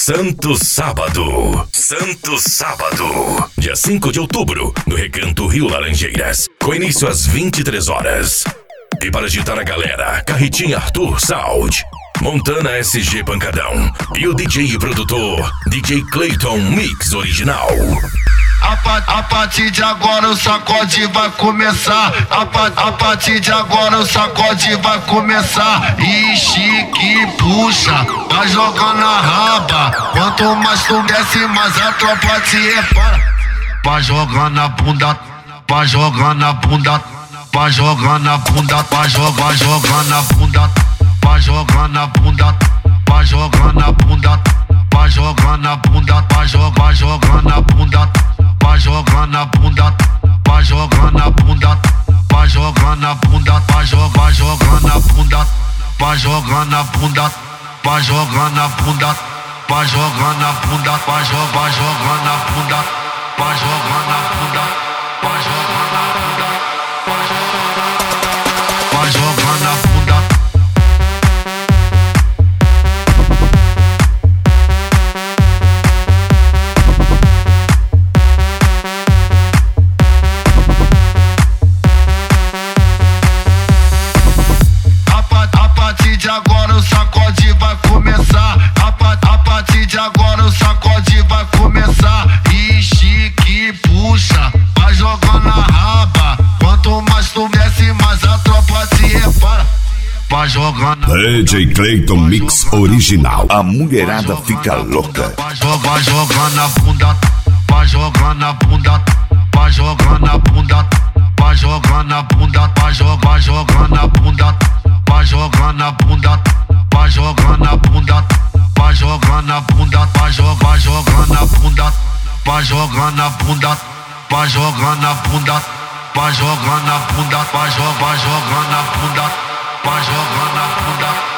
Santo Sábado. Santo Sábado. Dia 5 de outubro, no Recanto Rio Laranjeiras. Com início às 23 horas. E para agitar a galera, Carretinha Arthur Sound, Montana SG Pancadão e o DJ e produtor DJ Clayton Mix Original. A partir de agora o sacode vai começar. A partir de agora o sacode vai começar. Ixi, que puxa, vai jogar na raba. Quanto mais tu desce, mais a tropa te repara. Vai jogar na bunda, vai jogar na bunda, vai jogar na bunda, vai jogar na bunda, vai jogar na bunda, vai jogar na bunda, vai jogar na bunda, vai jogar na bunda. Vai jogar na bunda, vai jogar na bunda, vai jogar na bunda, vai jogar na bunda, vai jogar na bunda, vai jogar na bunda, vai jogar na bunda, vai jogar na bunda, vai jogar na bunda, vai jogar na bunda, vai jogar na bunda. Agora o sacode vai começar. A partir de agora o sacode vai começar. Ixi, que puxa, vai jogar na raba. Quanto mais tu desce, mais a tropa te repara. Vai jogar na DJ Clayton Mix Original. A mulherada fica louca. Vai jogar na bunda, vai jogar na bunda, vai jogar na bunda, vai jogar na bunda, vai jogar na bunda. Vai jogar na bunda, vai jogar na bunda, vai jogar na bunda, vai jogar na bunda, vai jogar na bunda, vai jogar na bunda, vai jogar na bunda, vai jogar na bunda, vai jogar na bunda.